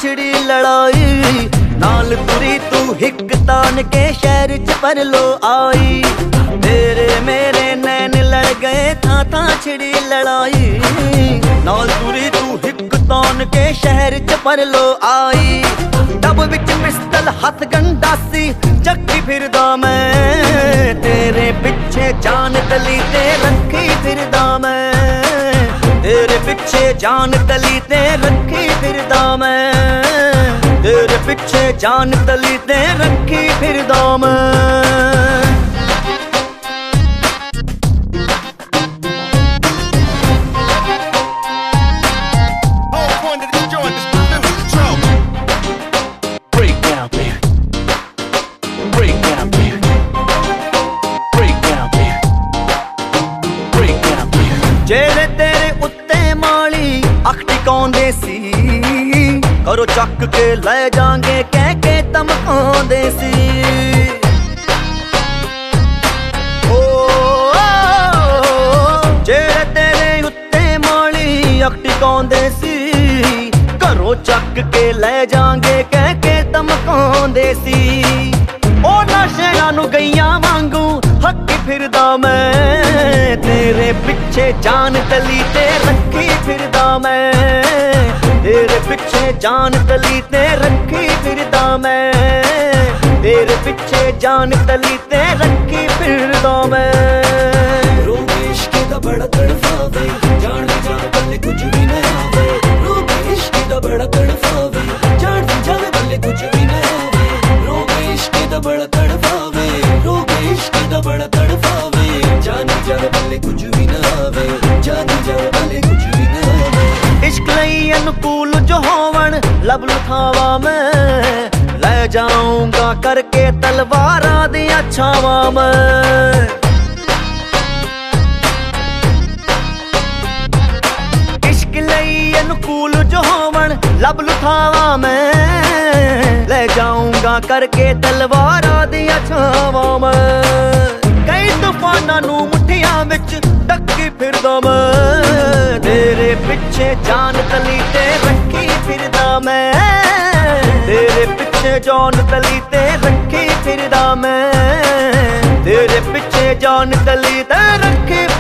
छिड़ी लड़ाई। नाल तुरी तू हिक तान के शहर च पर लो आई। तेरे मेरे नैन लड़ गए था छिड़ी लड़ाई। नाल तुरी तू हिक तान के शहर च पर लो आई। डब विच पिस्टल हथ गंडासी जगी फिरदा मैं। तेरे पिछे जान तली ते रखी फिरदा मैं। तेरे पिछे जान तली ते रखी फिरदा मैं। तेरे पिछे जान तली ते रखी फिरदा मैं। जेड़े तेरे उत्ते माली अख टिकाउंदे सी, करो चक के ले जांगे कह के धमकाउंदे सी। ओ जेड़े तेरे उत्ते माली अख टिकाउंदे सी, करो चक के ले जांगे कह के धमकाउंदे सी। ओ नशेआं नूं गईयां वांगू हक्की फिरदा मैं। तेरे पिछे जान तली ते रखी फिरदा मैं। तेरे पिछे जान तली ते रखी फिरदा मैं। तेरे पिछे जान तली ते रखी फिरदा मैं। रोग इश्क दा बड़ा तड़फावे, जान दी जान बल्ले कुछ भी ना आवे। रोग इश्क दा बड़ा तड़फावे, जान दी जान बल्ले कुछ भी ना आवे। रोग इश्क दा बड़ा तड़फावे, रोग इश्क दा बड़ा तड़फावे, जान दी जान बल्ले कुछ भी ना आवे। जान दी जान बल्ले कुछ भी ना आवे। इश्क लई अनुकूल जो होवन लब लुथावा मैं। ले जाऊंगा करके तलवारां दियां छावां मैं। इश्क लई अनुकूल जो होवन लब लुथावा मैं। ले जाऊंगा करके तलवारां दियां छावां मैं। कई तूफानां नूं मुठियां विच डक्की फिरदा मैं। तेरे पिछे जान तली ते रखी फिरदा मैं। तेरे पिछे जान तली ते रखी फिरदा मैं। तेरे पिछे जान तली ते रखी